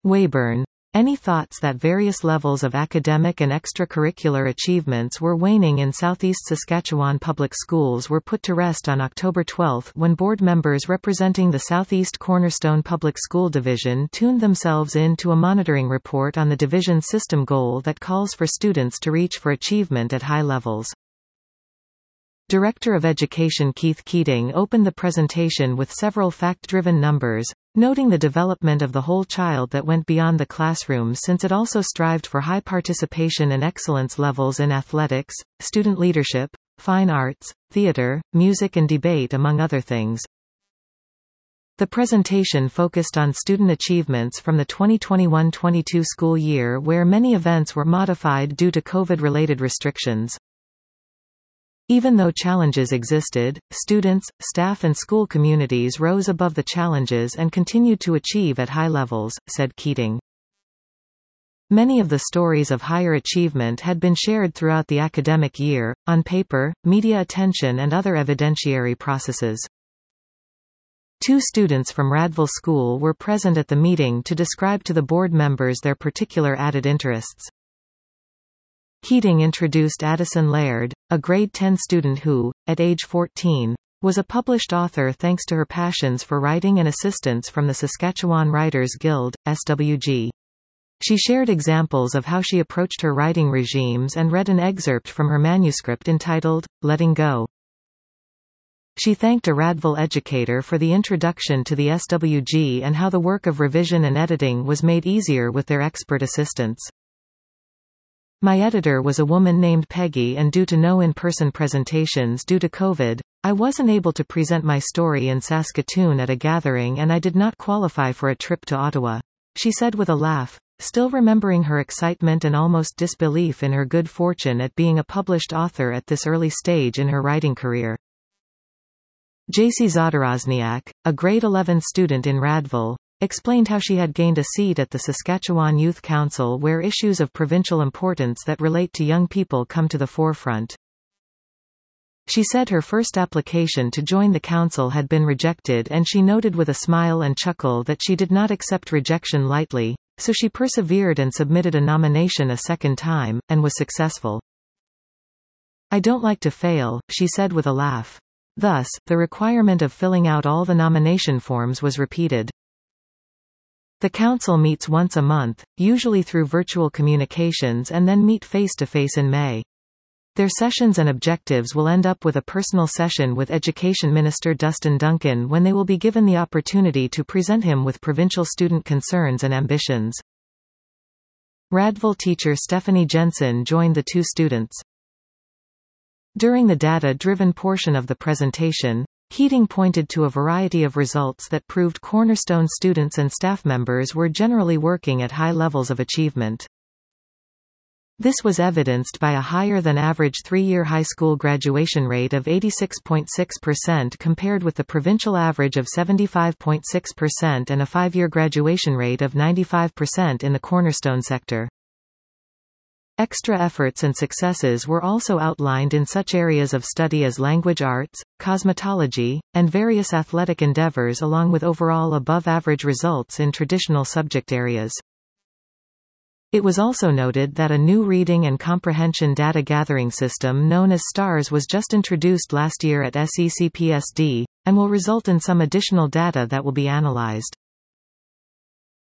Weyburn. Any thoughts that various levels of academic and extracurricular achievements were waning in Southeast Saskatchewan public schools were put to rest on October 12 when board members representing the Southeast Cornerstone Public School Division tuned themselves in to a monitoring report on the division's system goal that calls for students to reach for achievement at high levels. Director of Education Keith Keating opened the presentation with several fact-driven numbers, noting the development of the whole child that went beyond the classroom since it also strived for high participation and excellence levels in athletics, student leadership, fine arts, theater, music and debate among other things. The presentation focused on student achievements from the 2021-22 school year where many events were modified due to COVID-related restrictions. Even though challenges existed, students, staff and school communities rose above the challenges and continued to achieve at high levels, said Keating. Many of the stories of higher achievement had been shared throughout the academic year, on paper, media attention and other evidentiary processes. 2 students from Radville School were present at the meeting to describe to the board members their particular added interests. Keating introduced Addison Laird, a grade 10 student who, at age 14, was a published author thanks to her passions for writing and assistance from the Saskatchewan Writers Guild, SWG. She shared examples of how she approached her writing regimes and read an excerpt from her manuscript entitled, Letting Go. She thanked a Radville educator for the introduction to the SWG and how the work of revision and editing was made easier with their expert assistance. My editor was a woman named Peggy, and due to no in-person presentations due to COVID, I wasn't able to present my story in Saskatoon at a gathering and I did not qualify for a trip to Ottawa, she said with a laugh, still remembering her excitement and almost disbelief in her good fortune at being a published author at this early stage in her writing career. J.C. Zadorozniak, a grade 11 student in Radville, explained how she had gained a seat at the Saskatchewan Youth Council where issues of provincial importance that relate to young people come to the forefront. She said her first application to join the council had been rejected and she noted with a smile and chuckle that she did not accept rejection lightly, so she persevered and submitted a nomination a second time, and was successful. I don't like to fail, she said with a laugh. Thus, the requirement of filling out all the nomination forms was repeated. The council meets once a month, usually through virtual communications, and then meet face-to-face in May. Their sessions and objectives will end up with a personal session with Education Minister Dustin Duncan when they will be given the opportunity to present him with provincial student concerns and ambitions. Radville teacher Stephanie Jensen joined the 2 students. During the data-driven portion of the presentation, Keating pointed to a variety of results that proved Cornerstone students and staff members were generally working at high levels of achievement. This was evidenced by a higher-than-average 3-year high school graduation rate of 86.6% compared with the provincial average of 75.6% and a 5-year graduation rate of 95% in the Cornerstone sector. Extra efforts and successes were also outlined in such areas of study as language arts, cosmetology, and various athletic endeavors along with overall above-average results in traditional subject areas. It was also noted that a new reading and comprehension data gathering system known as STARS was just introduced last year at SECPSD, and will result in some additional data that will be analyzed.